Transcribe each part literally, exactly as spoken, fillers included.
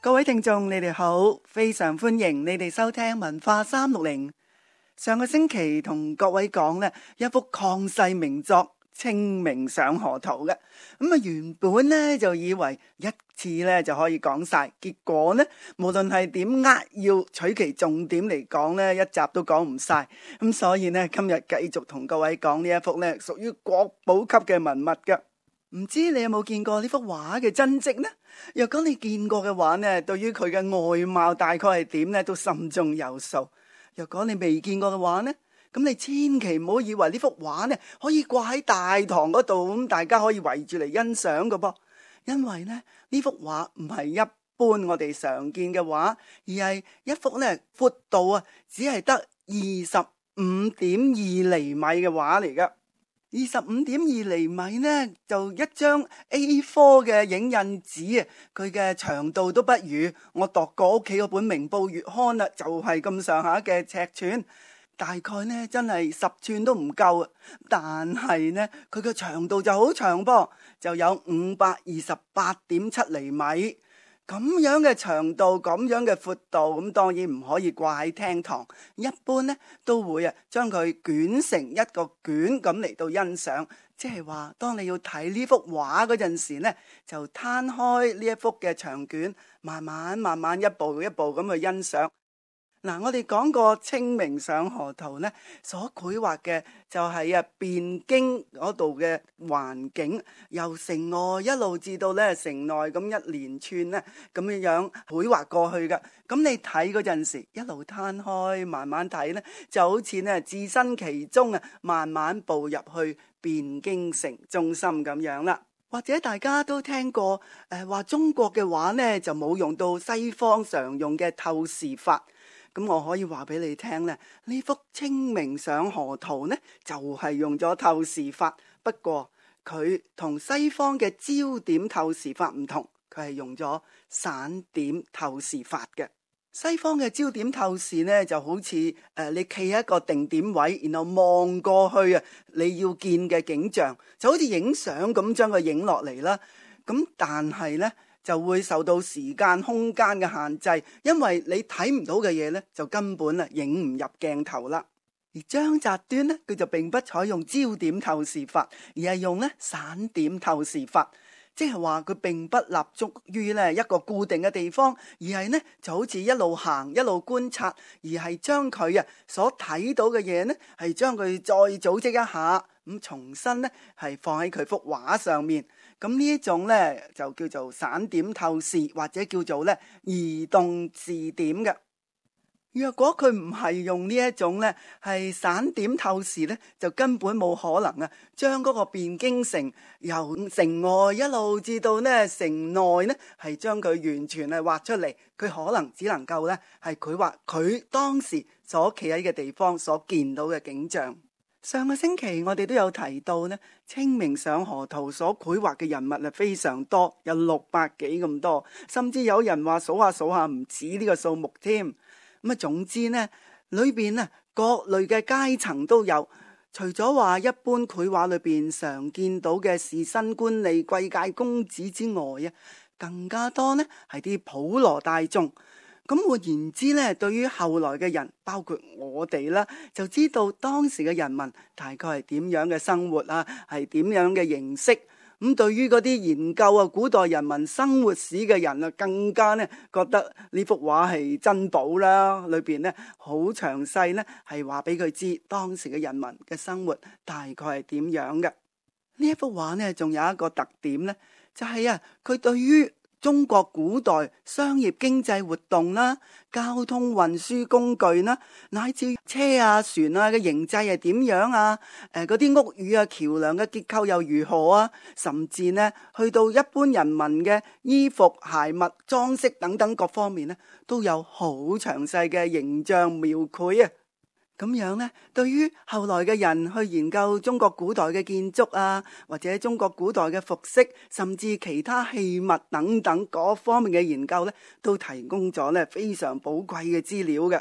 各位聽眾，你哋好，非常歡迎你哋收聽文化三六零。上個星期同各位講呢一幅曠世名作《清明上河圖》嘅，咁啊原本呢就以為一次呢就可以講晒，結果呢無論係點扼要取其重點嚟講呢，一集都講唔晒，咁所以呢今日繼續同各位講呢一幅呢屬於國寶級嘅文物㗎。唔知你有冇見過呢幅畫嘅真跡呢？若果你見過嘅話呢，對於佢嘅外貌大概係點呢，都心中有數。若果你未見過嘅話呢，咁你千祈唔好以為呢幅畫呢可以掛喺大堂嗰度，咁大家可以圍住嚟欣賞㗎噃。因為呢呢幅畫唔係一般我哋常見嘅畫，而係一幅呢闊度啊只係得二十五點二厘米嘅畫嚟㗎。二十五點二厘米呢，就一張 A 四 嘅影印紙啊，佢嘅長度都不如我度過屋企嗰本明報月刊啦，就係咁上下嘅尺寸，大概呢真係十寸都唔夠啊！但係呢，佢嘅長度就好長噃，就有五百二十八點七厘米。咁樣嘅長度，咁樣嘅闊度，咁當然唔可以掛喺廳堂。一般呢都會啊將佢捲成一個卷咁嚟到欣賞，即係話當你要睇呢幅畫嗰陣時呢，就攤開呢一幅嘅長卷，慢慢慢慢一步一步咁去欣賞。嗱，我哋講過清明上河圖呢，所繪畫嘅就係啊汴京嗰度嘅環境，由城外一路至到咧城內咁一連串呢咁樣樣繪畫過去噶。咁你睇嗰陣時，一路攤開，慢慢睇呢，就好似呢置身其中啊，慢慢步入去汴京城中心咁樣啦。或者大家都聽過誒話、呃、中國嘅畫呢，就冇用到西方常用嘅透視法。咁我可以話俾你聽咧，呢幅清明上河圖呢，就係用咗透視法，不過佢同西方嘅焦點透視法唔同，佢係用咗散點透視法嘅。西方嘅焦點透視呢，就好似誒、呃、你企喺一個定點位，然後望過去啊，你要見嘅景象就好似影相咁將佢影落嚟啦。咁但係呢，就會受到時間空間嘅限制，因為你睇唔到嘅嘢呢，就根本啊影唔入鏡頭啦。而張擇端呢，佢就並不採用焦點透視法，而係用呢散點透視法，即係話佢並不立足於呢一個固定嘅地方，而係呢就好似一路行一路觀察，而係將佢啊所睇到嘅嘢呢，係將佢再組織一下，咁重新呢係放喺佢幅畫上面。咁呢一種呢就叫做散點透視，或者叫做呢移動視點嘅。若果佢唔係用呢一種呢係散點透視呢，就根本冇可能啊將嗰個汴京城由城外一路至到呢城內呢係將佢完全係畫出嚟。佢可能只能夠呢係佢畫佢當時所企喺嘅地方所見到嘅景象。上個星期我哋都有提到呢，清明上河圖所繪畫嘅人物係非常多，有六百幾咁多，甚至有人話數下數下唔止呢個數目添。咁啊，總之呢，裏邊啊各類嘅階層都有，除咗話一般繪畫裏邊常見到嘅士紳官吏貴界公子之外啊，更加多呢係啲普羅大眾。咁換言之呢，對於後來嘅人，包括我哋啦，就知道當時嘅人民大概係點樣嘅生活啊，係點樣嘅形式。咁對於嗰啲研究啊古代人民生活史嘅人啊，更加呢覺得呢幅畫係珍寶啦，裏邊呢好詳細呢係話俾佢知當時嘅人民嘅生活大概係點樣嘅。呢一幅畫呢，仲有一個特點呢，就係啊，佢對於中國古代商業經濟活動啦、交通運輸工具啦，乃至車啊、船啊嘅形制係點樣啊？誒，嗰啲屋宇啊、橋樑嘅結構又如何啊？甚至呢，去到一般人民嘅衣服、鞋襪、裝飾等等各方面呢，都有好詳細嘅形象描繪啊！咁樣呢，對於後來嘅人去研究中國古代嘅建築啊，或者中國古代嘅服飾，甚至其他器物等等各方面嘅研究呢，都提供咗呢非常寶貴嘅資料嘅。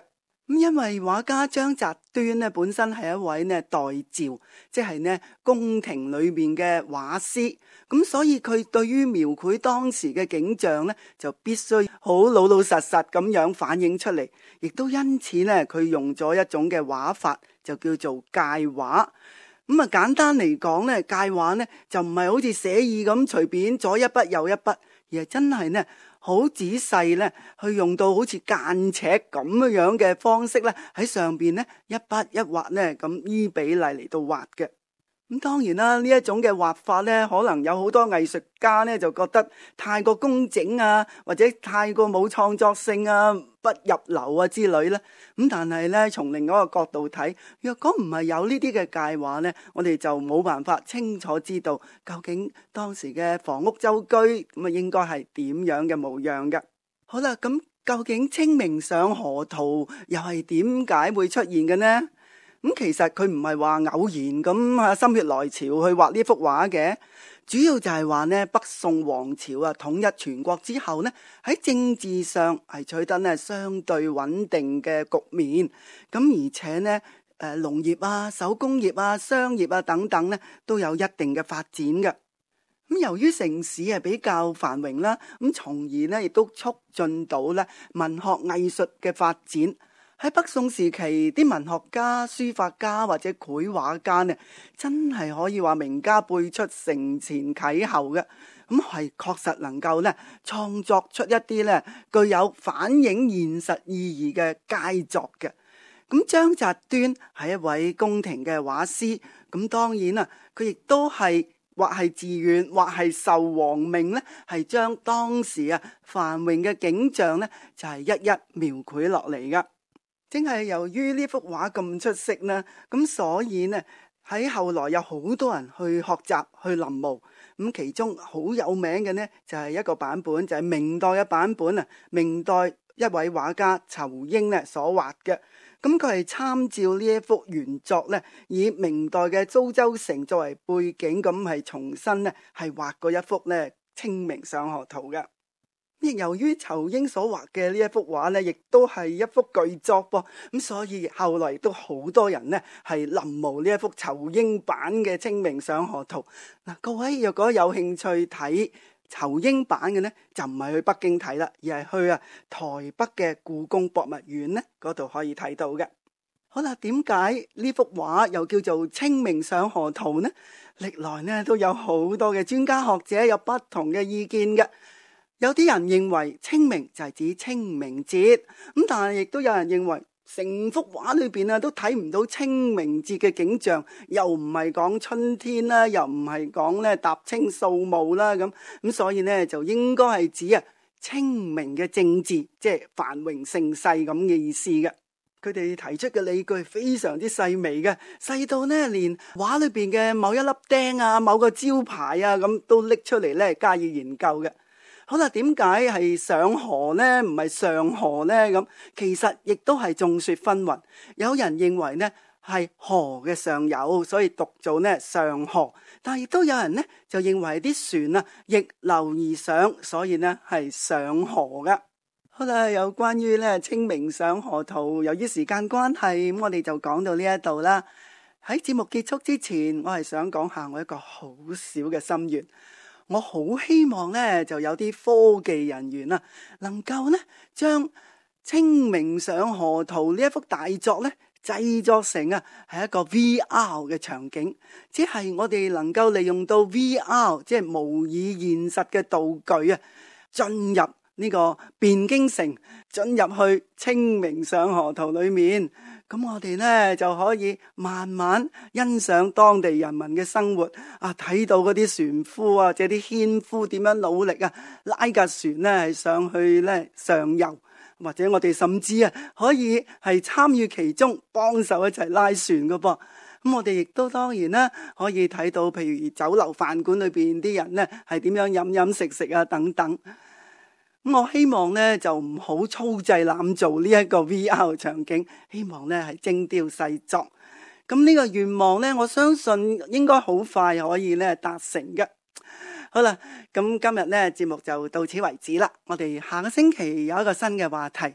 咁因為畫家張擇端咧本身係一位咧代詔，即係咧宮廷裏面嘅畫師，咁所以佢對於描繪當時嘅景象咧，就必須好老老實實咁樣反映出嚟，亦都因此咧佢用咗一種嘅畫法，就叫做界畫。咁啊簡單嚟講咧，界畫咧就唔係好似寫意咁隨便左一筆右一筆，而係真係咧好仔細咧，去用到好似間尺咁樣嘅方式咧，喺上邊咧一筆一畫咧咁依比例嚟到畫嘅。咁當然啦，呢一種嘅畫法咧，可能有好多藝術家咧就覺得太過工整啊，或者太過冇創作性啊，不入流啊之類啦。咁但係咧，從另外一個角度睇，若果唔係有呢啲嘅界畫咧，我哋就冇辦法清楚知道究竟當時嘅房屋周居咁啊應該係點樣嘅模樣嘅。好啦，咁究竟清明上河圖又係點解會出現嘅呢？咁其實佢唔係話偶然咁啊心血來潮去畫呢幅畫嘅，主要就係話呢北宋王朝啊統一全國之後呢，喺政治上係取得呢相對穩定嘅局面，咁而且呢誒農業啊、手工業啊、商業啊等等呢都有一定嘅發展嘅。咁由於城市係比較繁榮啦，咁從而呢亦都促進到呢文學藝術嘅發展。喺北宋時期，啲文學家、書法家或者繪畫家呢，真係可以話名家輩出、承前啟後嘅。咁係確實能夠呢創作出一啲呢具有反映現實意義嘅佳作嘅。咁張擇端係一位宮廷嘅畫師，咁當然啦，佢亦都係或係自願，或係受皇命呢，係將當時啊繁榮嘅景象呢，就係一一描繪落嚟噶。正係由於呢幅畫咁出色呢，咁所以呢喺後來有好多人去學習去臨摹，咁其中好有名嘅呢就係一個版本，就係明代嘅版本啊，明代一位畫家仇英呢所畫嘅，咁佢係參照呢一幅原作呢，以明代嘅蘇州城作為背景，咁係重新呢係畫過一幅呢清明上河圖嘅。亦由於仇英所畫嘅呢一幅畫呢，亦都係一幅巨作噃，咁所以後來都好多人呢係臨摹呢一幅仇英版嘅清明上河圖。嗱，各位若果有興趣睇仇英版嘅呢，就唔係去北京睇啦，而係去啊台北嘅故宮博物院呢嗰度可以睇到嘅。好啦，點解呢幅畫又叫做清明上河圖呢？歷來呢都有好多嘅專家學者有不同嘅意見嘅。有啲人認為清明就係指清明節，咁但係亦都有人認為成幅畫裏邊啊都睇唔到清明節嘅景象，又唔係講春天啦，又唔係講咧踏青掃墓啦，咁咁所以呢，就應該係指啊清明嘅政治，即係繁榮盛世咁嘅意思嘅。佢哋提出嘅理據非常之細微嘅，細到呢連畫裏邊嘅某一粒釘啊、某個招牌啊咁都拎出嚟咧加以研究嘅。好啦，點解係上河呢？唔係上河呢？咁其實亦都係眾說紛紜。有人認為呢係河嘅上游，所以讀做呢上河。但係亦都有人呢就認為啲船啊逆流而上，所以呢係上河噶。好啦，有關於呢清明上河圖，由於時間關係，咁我哋就講到呢一度啦。喺節目結束之前，我係想講下我一個好小嘅心願。我好希望呢就有啲科技人員啊，能夠呢將清明上河圖呢一幅大作呢製作成啊係一個 V R 嘅場景，即係我哋能夠利用到 V R， 即係模擬現實嘅道具啊，進入呢個汴京城，進入去清明上河圖裏面。咁我哋呢就可以慢慢欣賞當地人民嘅生活啊，睇到嗰啲船夫啊，即係啲縴夫點樣努力啊，拉架船呢係上去呢上游，或者我哋甚至啊可以係參與其中，幫手一齊拉船噶噃。咁我哋亦都當然啦，可以睇到譬如酒樓飯館裏邊啲人呢係點樣飲飲食食啊等等。我希望呢就唔好粗製濫造呢一個 V R 場景，希望呢係精雕細作。咁呢個願望呢，我相信應該好快可以呢達成嘅。好啦，咁今日呢節目就到此為止啦。我哋下個星期有一個新嘅話題，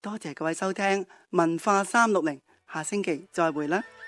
多謝各位收聽文化三六零，下星期再會啦。